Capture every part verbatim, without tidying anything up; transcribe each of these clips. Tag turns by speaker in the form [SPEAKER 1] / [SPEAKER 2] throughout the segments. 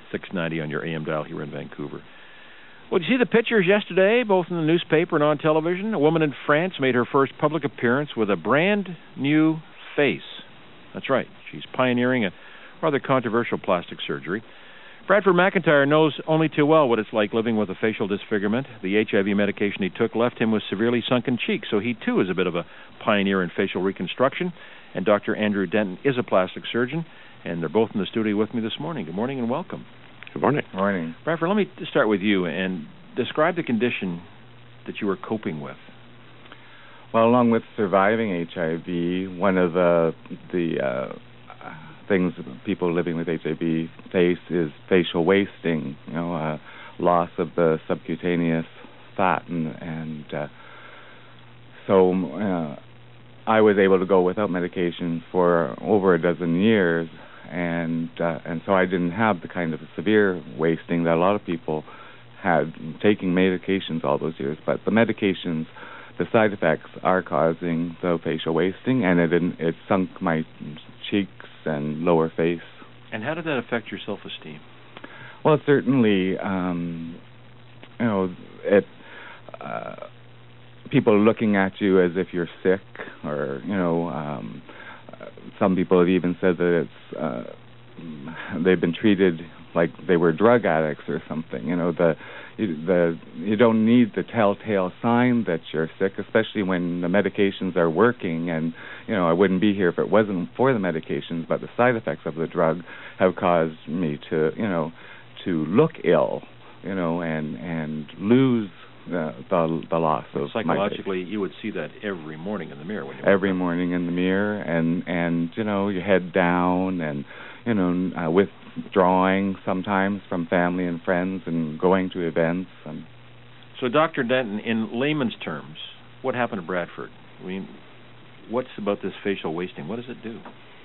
[SPEAKER 1] six ninety on your A M dial here in Vancouver. Well, did you see the pictures yesterday, both in the newspaper and on television? A woman in France made her first public appearance with a brand new face. That's right. She's pioneering a rather controversial plastic surgery. Bradford McIntyre knows only too well what it's like living with a facial disfigurement. The H I V medication he took left him with severely sunken cheeks, so he too is a bit of a pioneer in facial reconstruction. And Doctor Andrew Denton is a plastic surgeon, and they're both in the studio with me this morning. Good morning and welcome.
[SPEAKER 2] Good morning.
[SPEAKER 3] Good morning.
[SPEAKER 1] Bradford, let me start with you and describe the condition that you were coping with.
[SPEAKER 3] Well, along with surviving H I V, one of the the uh, things people living with H I V face is facial wasting. You know, uh, loss of the subcutaneous fat, and, and uh, so uh, I was able to go without medication for over a dozen years, and uh, and so I didn't have the kind of severe wasting that a lot of people had taking medications all those years. But the medications, the side effects are causing the facial wasting, and it it sunk my cheeks and lower face.
[SPEAKER 1] And how did that affect your self-esteem?
[SPEAKER 3] Well, certainly, um, you know, it uh, people looking at you as if you're sick, or you know, um, some people have even said that it's uh, they've been treated like they were drug addicts or something. You know, the the you don't need the telltale sign that you're sick, especially when the medications are working. And you know, I wouldn't be here if it wasn't for the medications, but the side effects of the drug have caused me to, you know, to look ill, you know, and and lose the the, the loss of
[SPEAKER 1] psychologically.
[SPEAKER 3] My face.
[SPEAKER 1] You would see that every morning in the mirror when you
[SPEAKER 3] every morning in the mirror, and and you know, your head down, and you know, uh, withdrawing sometimes from family and friends, and going to events. And
[SPEAKER 1] so, Doctor Denton, in layman's terms, what happened to Bradford? I mean, what's about this facial wasting? What does it do?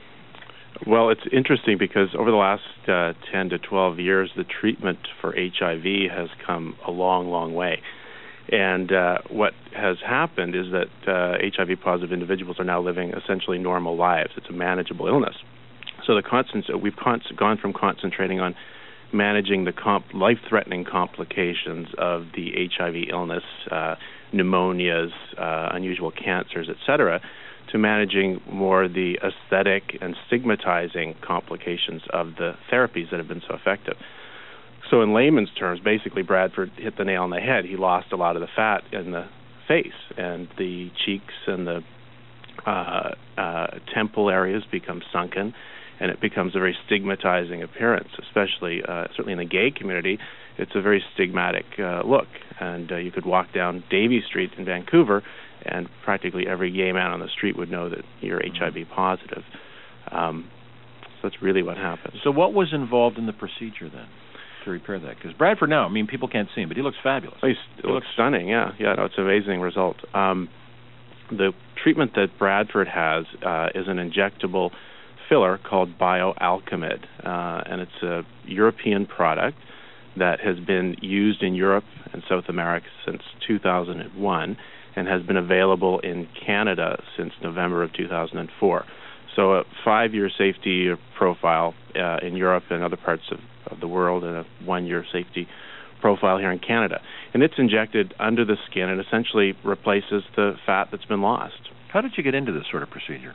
[SPEAKER 2] Well, it's interesting because over the last uh, ten to twelve years, the treatment for H I V has come a long, long way. And uh, what has happened is that uh, H I V-positive individuals are now living essentially normal lives. It's a manageable illness. So the constant, we've con- gone from concentrating on managing the comp- life-threatening complications of the H I V illness, uh, pneumonias, uh, unusual cancers, et cetera, to managing more the aesthetic and stigmatizing complications of the therapies that have been so effective. So in layman's terms, basically Bradford hit the nail on the head. He lost a lot of the fat in the face, and the cheeks and the uh, uh, temple areas become sunken, and it becomes a very stigmatizing appearance, especially, uh, certainly in the gay community. It's a very stigmatic uh, look, and uh, you could walk down Davie Street in Vancouver, and practically every gay man on the street would know that you're H I V positive. Um, so that's really what happened.
[SPEAKER 1] So what was involved in the procedure then to repair that? Because Bradford now, I mean, people can't see him, but he looks fabulous.
[SPEAKER 2] Oh, he's, he looks stunning, yeah. Yeah, no, it's an amazing result. Um, the treatment that Bradford has uh, is an injectable filler called BioAlchemid, uh, and it's a European product that has been used in Europe and South America since two thousand one and has been available in Canada since November of two thousand four. So a five-year safety profile uh, in Europe and other parts of, of the world, and a one-year safety profile here in Canada. And it's injected under the skin and essentially replaces the fat that's been lost.
[SPEAKER 1] How did you get into this sort of procedure?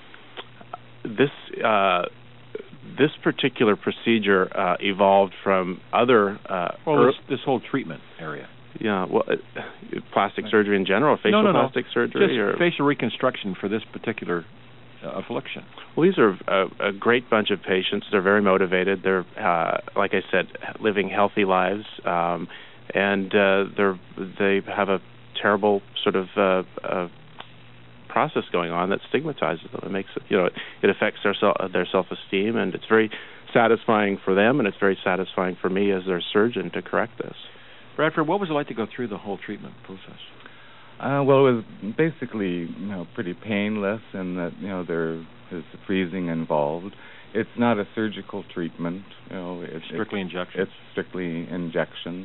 [SPEAKER 2] This uh, this particular procedure uh, evolved from other... Uh,
[SPEAKER 1] well, this, this whole treatment area.
[SPEAKER 2] Yeah, well, uh, plastic surgery in general, facial
[SPEAKER 1] no, no,
[SPEAKER 2] plastic
[SPEAKER 1] no.
[SPEAKER 2] surgery?
[SPEAKER 1] Just
[SPEAKER 2] or
[SPEAKER 1] facial reconstruction for this particular uh, affliction.
[SPEAKER 2] Well, these are a, a great bunch of patients. They're very motivated. They're, uh, like I said, living healthy lives, um, and uh, they're they have a terrible sort of uh, uh, process going on that stigmatizes them. It makes it, you know, it, it affects their self, their self-esteem, and it's very satisfying for them, and it's very satisfying for me as their surgeon to correct this.
[SPEAKER 1] Bradford, what was it like to go through the whole treatment process?
[SPEAKER 3] Uh, well, it was basically, you know, pretty painless, in that, you know, there is freezing involved. It's not a surgical treatment, you know. It's
[SPEAKER 1] strictly
[SPEAKER 3] it's,
[SPEAKER 1] injection.
[SPEAKER 3] It's strictly injection,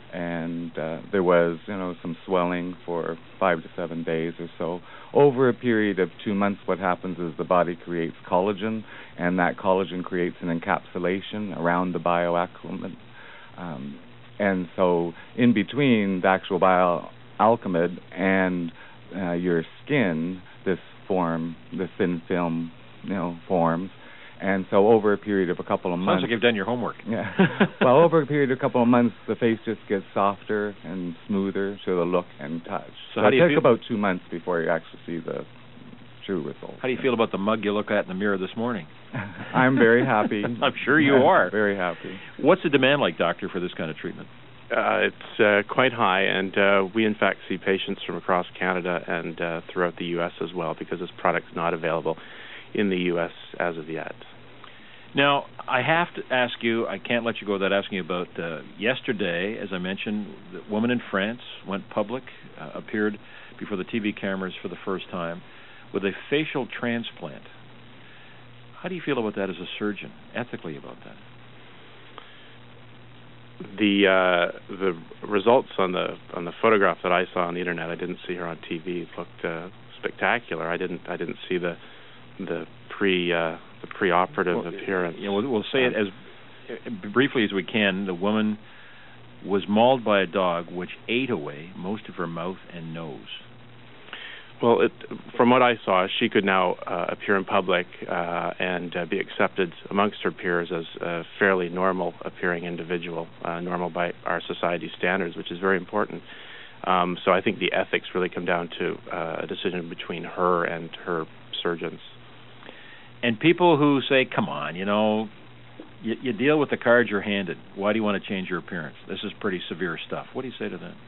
[SPEAKER 3] and uh, there was, you know, some swelling for five to seven days or so. Over a period of two months, what happens is the body creates collagen, and that collagen creates an encapsulation around the bioalchemid. Um, and so in between the actual bioalchemid and uh, your skin, this form, the thin film, you know, forms. And so over a period of a couple of months...
[SPEAKER 1] Sounds like you've done your homework.
[SPEAKER 3] Yeah. Well, over a period of a couple of months, the face just gets softer and smoother to the look and touch.
[SPEAKER 1] So,
[SPEAKER 3] so
[SPEAKER 1] how
[SPEAKER 3] it
[SPEAKER 1] do you
[SPEAKER 3] takes
[SPEAKER 1] feel?
[SPEAKER 3] about two months before you actually see the true result.
[SPEAKER 1] How do you feel about the mug you look at in the mirror this morning?
[SPEAKER 3] I'm very happy.
[SPEAKER 1] I'm sure you are.
[SPEAKER 3] Very happy.
[SPEAKER 1] What's the demand like, doctor, for this kind of treatment?
[SPEAKER 2] Uh, it's uh, quite high, and uh, we in fact see patients from across Canada and uh, throughout the U S as well, because this product's not available in the U S as of yet.
[SPEAKER 1] Now, I have to ask you, I can't let you go without asking you about uh, yesterday, as I mentioned, the woman in France went public, uh, appeared before the T V cameras for the first time with a facial transplant. How do you feel about that as a surgeon, ethically about that?
[SPEAKER 2] The uh, the results on the on the photograph that I saw on the internet, I didn't see her on T V, looked uh, spectacular. I didn't I didn't see the the pre uh, the preoperative
[SPEAKER 1] well,
[SPEAKER 2] appearance.
[SPEAKER 1] Yeah, we'll, we'll say um, it as uh, briefly as we can. The woman was mauled by a dog, which ate away most of her mouth and nose.
[SPEAKER 2] Well, it, from what I saw, she could now uh, appear in public uh, and uh, be accepted amongst her peers as a fairly normal-appearing individual, uh, normal by our society standards, which is very important. Um, so I think the ethics really come down to uh, a decision between her and her surgeons.
[SPEAKER 1] And people who say, come on, you know, you, you deal with the cards you're handed. Why do you want to change your appearance? This is pretty severe stuff. What do you say to that?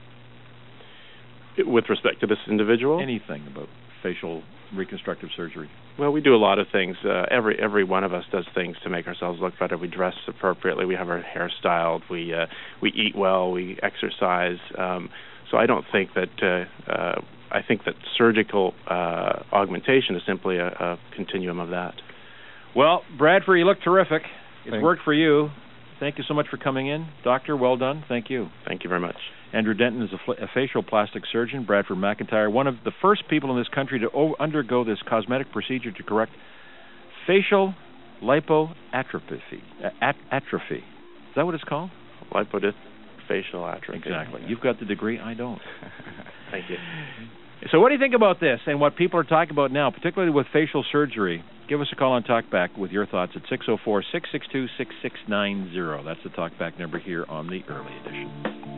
[SPEAKER 2] With respect to this individual?
[SPEAKER 1] Anything about facial reconstructive surgery.
[SPEAKER 2] Well, we do a lot of things. Uh, every every one of us does things to make ourselves look better. We dress appropriately. We have our hair styled. We uh, we eat well. We exercise. Um, so I don't think that uh, uh, I think that surgical uh, augmentation is simply a, a continuum of that.
[SPEAKER 1] Well, Bradford, you look terrific. It's
[SPEAKER 3] Thanks.
[SPEAKER 1] worked for you. Thank you so much for coming in, Doctor. Well done. Thank you.
[SPEAKER 2] Thank you very much.
[SPEAKER 1] Andrew Denton is a, fl- a facial plastic surgeon. Bradford McIntyre, one of the first people in this country to o- undergo this cosmetic procedure to correct facial lipoatrophy. Uh, at- atrophy. Is that what it's called?
[SPEAKER 2] Lipodysfacial atrophy.
[SPEAKER 1] Exactly. You've got the degree. I don't.
[SPEAKER 2] Thank you.
[SPEAKER 1] So what do you think about this and what people are talking about now, particularly with facial surgery? Give us a call on Talkback with your thoughts at six oh four, six six two, six six nine zero. That's the Talkback number here on the Early Edition.